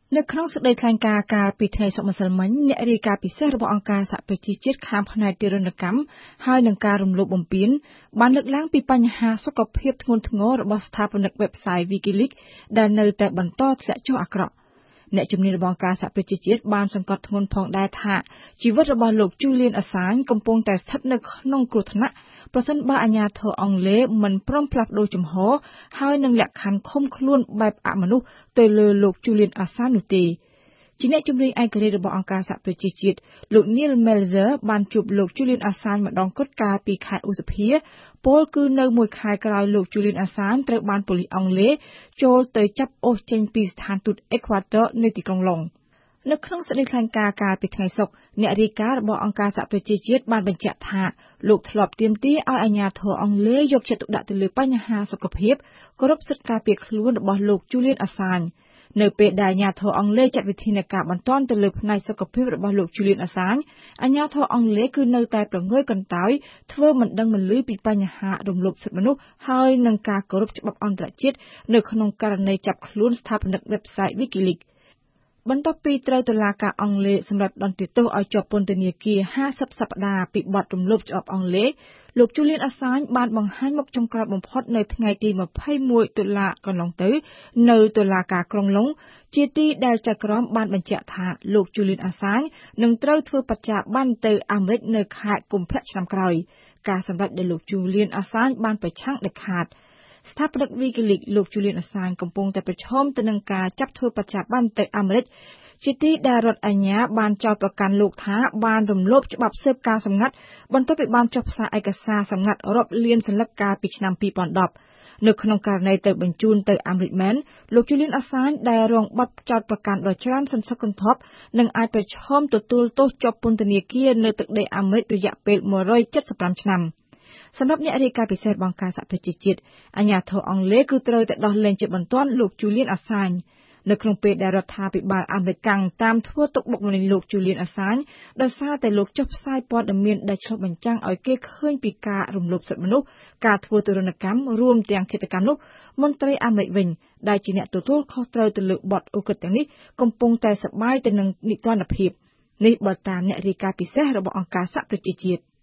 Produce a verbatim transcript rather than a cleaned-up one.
នៅក្នុងសេចក្តីថ្លែងការណ៍កាលពីថ្ងៃសុក្រម្សិលមិញអ្នករាយការណ៍ពិសេសរបស់អង្គការសហប្រជាជាតិខាងផ្នែកទារុណកម្មហើយនឹងការរំលោភបំពានបានលើកឡើងពីបញ្ហាសុខភាពធ្ងន់ធ្ងររបស់ស្ថាបនិក website Wikileaks ដែលនៅតែបន្តធ្លាក់ចុះអាក្រក់អ្នកជំនាញរបស់អង្គការសហប្រជាជាតិបានសង្កត់ធ្ងន់ផងដែរថាជីវិតរបស់លោក Julian Assange កំពុងតែស្ថិតនៅក្នុងគ្រោះថ្នាក់ប្រសិនបើអាជ្ញាធរអង់គ្លេសមិនព្រមផ្លាស់ប្តូរជំហរហើយនឹងលក្ខខណ្ឌឃុំខ្លួនបែបអមនុស្សទៅលើលោក Julian Assange នោះទេជាអ្នកជំនាញឯករាជ្យរបស់អង្គការសហប្រជាជាតិលោក Neil Melzer បានជួបលោក Julian Assange ម្ដងគត់កាលពីខែឧសភាពលគឺនៅមួយខែក្រោយលោក Julian Assange ត្រូវបានប៉ូលីសអង់គ្លេសចូលទៅចាប់អូសចេញពីស្ថានទូតអេក្វាទ័រនៅទីក្រុងឡុងនៅក្នុងសេចក្តីថ្លែងការណ៍កាលពីថ្ងៃសុក្រអ្នករាយការណ៍របស់អង្គការសហប្រជាជាតិបានបញ្ជាក់ថាលោកធ្លាប់ទាមទារឲ្យអាជ្ញាធរអង់គ្លេសយកចិត្តទុកដាក់ទៅលើបញ្ហាសុខភាពគោរពសិទ្ធិការពារខ្លួនរបស់លោក Julian Assange នៅពេលដែលអាជ្ញាធរអង់គ្លេសចាត់វិធានការបន្ទាន់ទៅលើផ្នែកសុខភាពរបស់លោក Julian Assange អាជ្ញាធរអង់គ្លេសគឺនៅតែប្រងើយកន្តើយធ្វើមិនដឹងមិនឮពីបញ្ហារំលោភសិទ្ធិមនុស្សហើយនឹងការគោរពច្បាប់អន្តរជាតិនៅក្នុងករណីចាប់ខ្លួនស្ថាបនិក website Wikileaksបន្ទាប់ពីត្រូវតុលាការអង់គ្លេសសម្រាប់ដន្ទាទោសឲ្យជាប់ពន្ធនាគារห้าสิบសប្តាហ៍ពីបទរំលោភច្បាប់អង់គ្លេសលោក Julian Assange បានបង្ហាញមុខចុងក្រោយបំផុតនៅថ្ងៃទីยี่สิบเอ็ดតុលាកន្លងទៅនៅតុលាការក្រុងឡុងជាទីដែលចៅក្រមបានបញ្ជាក់ថាលោក Julian Assange នឹងត្រូវធ្វើបច្ច័យប័ណ្ណទៅអាមេរិកនៅខែកុម្ភៈឆ្នាំក្រោយការសម្រេចដែលលោក Julian Assange បានប្រឆាំងដាច់ខាតស្ថាបនិក Wikileaks លោក Julian Assange កំពុងតែប្រឈមទៅនឹងការចាប់ធ្វើបច្ច័យប័ណ្ណទៅអាមេរិកជាទីដែលរដ្ឋអាជ្ញាបានចោទប្រកាន់លោកថាបានរំលោភច្បាប់ស៊ើបការសម្ងាត់បន្ទាប់ពីបានចុះផ្សាយឯកសារសម្ងាត់រាប់លានសន្លឹកកាលពីឆ្នាំยี่สิบเก้าនៅក្នុងករណីទៅបញ្ជូនទៅអាមេរិកមែនលោក Julian Assange ដែលរងបទចោទប្រកាន់ដ៏ច្រើនសន្ធឹកសន្ធាប់នឹងអាចប្រឈមទទួលទោសជាប់ពន្ធនាគារនៅទឹកដីអាមេរិករយៈពេលmột trăm七十ห้าឆ្នាំសម្រាប់អ្នករាយការណ៍ពិសេសរបស់អង្គការសហប្រជាជាតិអាជ្ញាធរអង់គ្លេសគឺត្រូវតែដោះលែងជាបន្ទាន់លោក Julian Assange នៅក្នុងពេលដែលរដ្ឋាភិបាលអាមេរិកតាមធ្វើទុកបុកម្នេញលោក Julian Assange ដោយសារតែលោកចុះផ្សាយព័ត៌មានដែលឆ្លុះបញ្ចាំងឲ្យគេឃើញពីការរំលោភសិទ្ធិមនុស្សការធ្វើទរណកម្មរួមទាំងឃាតកម្មនោះមន្ត្រីអាមេរិកវិញដែលជាអ្នកទទួលខុសត្រូវទៅលើបទឧក្រិដ្ឋទាំងនេះកំពុងតែសប្បាយទៅនឹងនីតិរដ្ឋភាពនេះបើតាមអ្នករាយការណ៍ពិសេសរបស់អង្គការសហប្រជាជាតិ